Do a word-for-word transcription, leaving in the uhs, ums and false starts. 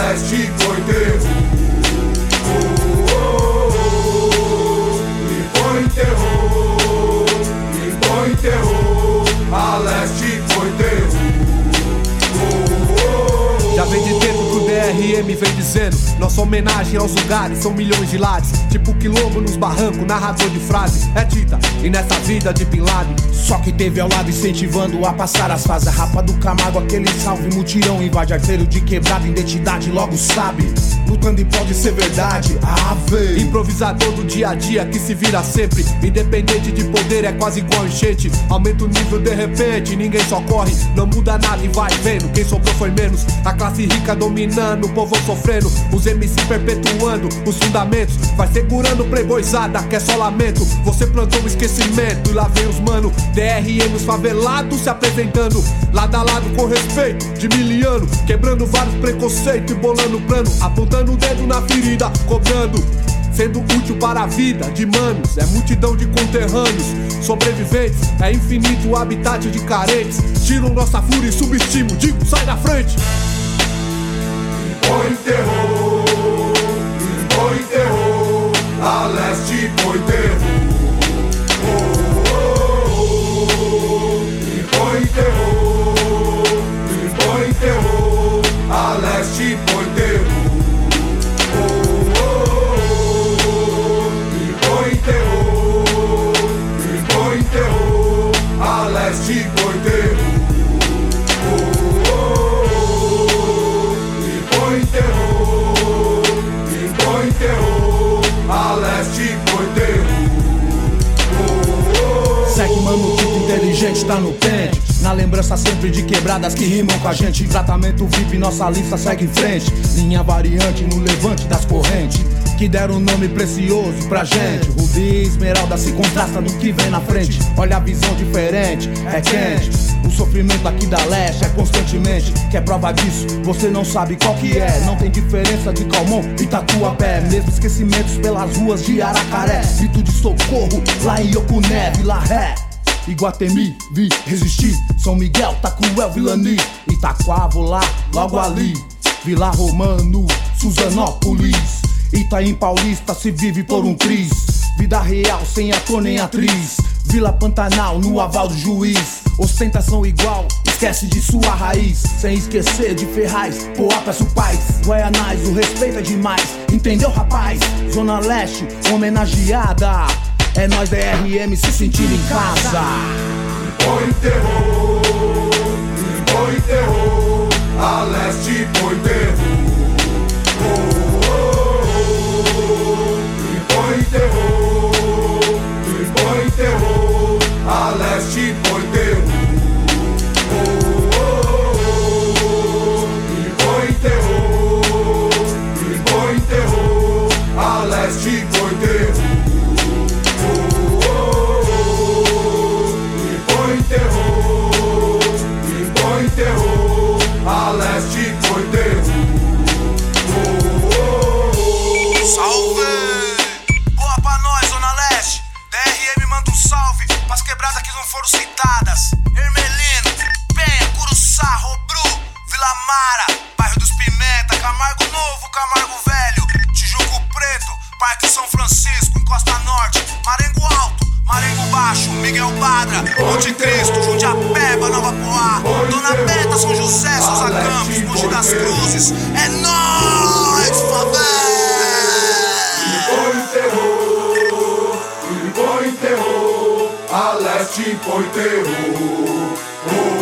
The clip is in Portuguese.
leste põe terror. Oh, oh, oh, e põe terror, e põe terror, a leste põe terror. Já vem de tempo que o D R M vem dizendo: nossa homenagem aos lugares são milhões de lares. Tipo quilombo nos barrancos, narrador de frase é Tita, e nessa vida de Bin Laden. Só que teve ao lado incentivando a passar as fases. A rapa do Camargo, aquele salve mutirão. Invade arteiro de quebrada, identidade logo sabe. Lutando e pode ser verdade, ave. Improvisador do dia a dia que se vira sempre. Independente de poder é quase igual enchente. Aumenta o nível de repente, ninguém só corre. Não muda nada e vai vendo, quem sobrou foi menos. A classe rica dominando, o povo sofrendo. Os M C perpetuando os fundamentos. Vai segurando playboyzada, que é só lamento. Você plantou um esquecimento e lá vem os mano D R M, os favelados se apresentando lado a lado com respeito de miliano. Quebrando vários preconceitos e bolando plano. Apontando o dedo na ferida, cobrando. Sendo útil para a vida de manos. É multidão de conterrâneos sobreviventes. É infinito o habitat de carentes. Tiram nossa fúria e subestimam. Digo, sai da frente. Põe terror, põe terror, a leste põe terror. Oh, oh, oh, e põe terror, e põe terror, a leste põe terror. Oh, oh, oh, e põe terror, e põe terror, a leste põe terror. Põe terror, e põe terror, a leste põe terror. Oh, oh, segue mano, tipo inteligente, tá no pente. Na lembrança sempre de quebradas que rimam com a gente. Tratamento V I P, nossa lista segue em frente. Linha variante no levante das correntes, que deram um nome precioso pra gente. Rubi e esmeralda se contrasta no que vem na frente. Olha a visão diferente, é quente. O sofrimento aqui da leste é constantemente. Que é prova disso, você não sabe qual que é. Não tem diferença de Calmon e Tatuapé. Mesmo esquecimentos pelas ruas de Aracaré. Grito de socorro lá em Yocuné, Vila Ré, Iguatemi, vi resistir. São Miguel, Tacuel, Vilani, Itaquá, lá, logo ali. Vila Romano, Suzanópolis, Itaim Paulista se vive por um triz. Vida real sem ator nem atriz. Vila Pantanal no aval do juiz. Ostentação igual, esquece de sua raiz. Sem esquecer de Ferraz, Poá, peço paz. Guaianais, o respeito é demais. Entendeu, rapaz? Zona Leste, homenageada. É nós D R M se sentindo em casa. Põe terror, põe terror, a leste põe terror. Oh, oh, oh, e põe terror, e põe terror, a leste põe terror. Oh, oh, oh, e põe terror, e põe terror, a leste põe terror. Terror, e põe terror, a leste põe terror. Oh, oh, oh. Salve! Boa pra nós, Zona Leste. D R M manda um salve pras quebradas que não foram citadas. Hermelino, Penha, Curuçá, Robru, Vila Mara, Bairro dos Pimenta, Camargo Novo, Camargo Velho, Tijuco Preto, Parque São Francisco, Encosta Norte, Marengo Alto, Marengo Baixo, Miguel Badra, Monte Cristo, Jundiapeba, Nova Poá, Dona Beta, São José, Sousa Campos, Monte das Cruzes. É nóis, favela! Põe terror, põe terror, a leste põe terror. Oh,